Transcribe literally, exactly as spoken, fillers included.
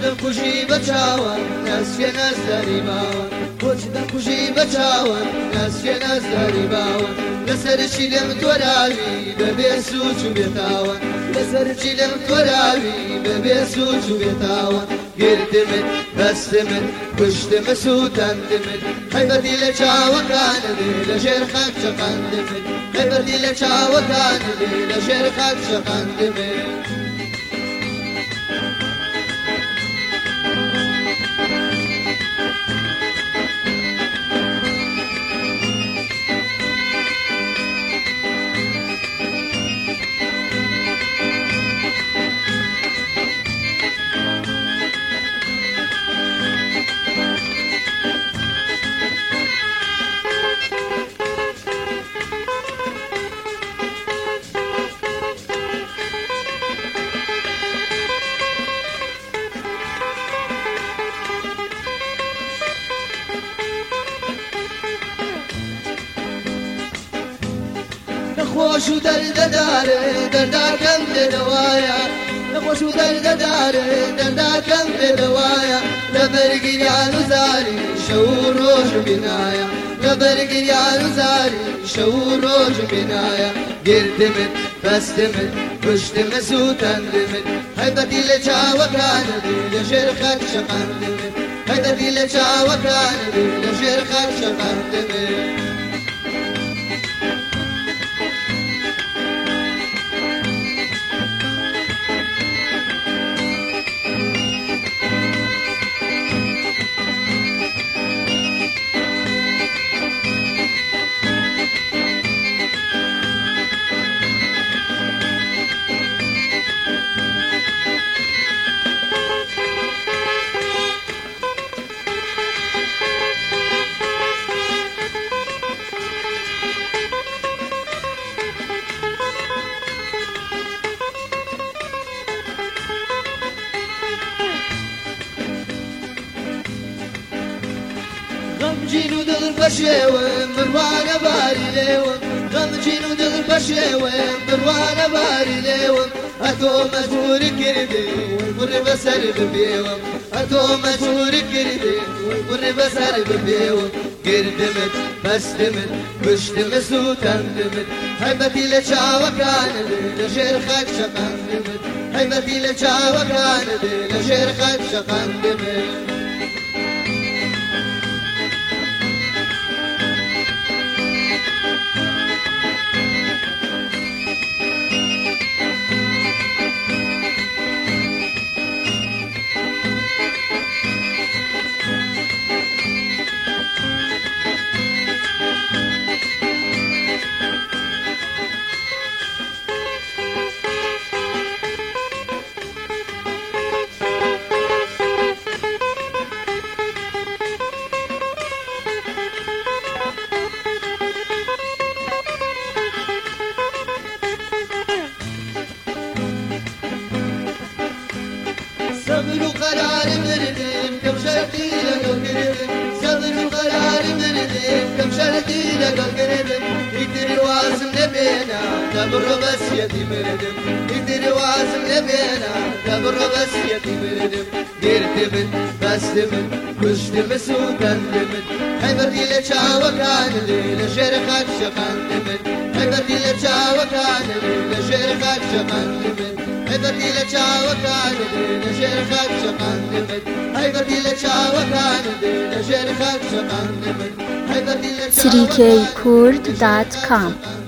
دەخوشی بە چاوە ناسیێ نازداری باوە بۆچ دەخوشی بە چاوە ناسیێ نازداری باوە لەسەرچی لێم تۆراوی بەبێ سوچ و بێتاوە لەسەرچی لێم تۆراوی بەبێ سوچ و بێتاوە گرتمت بەستمت کوشتمە سووتاندمت حیبەتی لە چاوەکانت لە ژێر خاک چەقاندمت حیبەتی لە چاوەکانت لە ژێر خاک چەقاندمت نەخۆش و دەردەدارێ دەرداکەم لێدەوایە نەخۆش و دەردەدارێ دەرداکەم لێدەوایە لە بەرگریان و زاری شەو و ڕۆژ بینایە لە بەرگریان و زاری شەو و ڕۆژ بینایە گرتمت بەستمت کوشتمە سووتاندمت حیبەتی لە چاوەکانت لە ژێر خاک چەقاندمت حیبەتی لە چاوەکانت لە ژێر خاک چەقاندمت غەمگین و دڵخەشێوم بڕوانە باری لێوم غەمگین و دڵخەشێوم بڕوانە باری لێوم ئەتۆ مەجبوری کردی بڕێ بەسەر ببێوم ئەتۆ مەجبوری کردی بڕێ بەسەر ببێوم گردمت بەستمت کوشتمە سووتاندمت حیبەتی لە چاوەکانت لە ژێر خاک چەقاندمت حیبەتی لە چاوەکانت لە ژێر خاک چەقاندمت صبر وقرار مردم كم شرطي لقل قردم صبر وقرار مردم كم شرطي لقل قردم يدري واسم لبينا دبر بس يدي مردم يدري واسم لبينا دبر بس يدي مردم قردمت بستمت كشتمت سووتاندمت حيبتي لچاوەکان لە ژێر خاک چەقاندمت حيبتي لچاوەکان لە ژێر خاک چەقاندمت حيبتي لچاوەکان لە ژێر خاک چەقاندمت حيبتي لچاوەکان لە ژێر خاک چەقاندمت حيبتي لچاوەکان سری کی کورد دات کام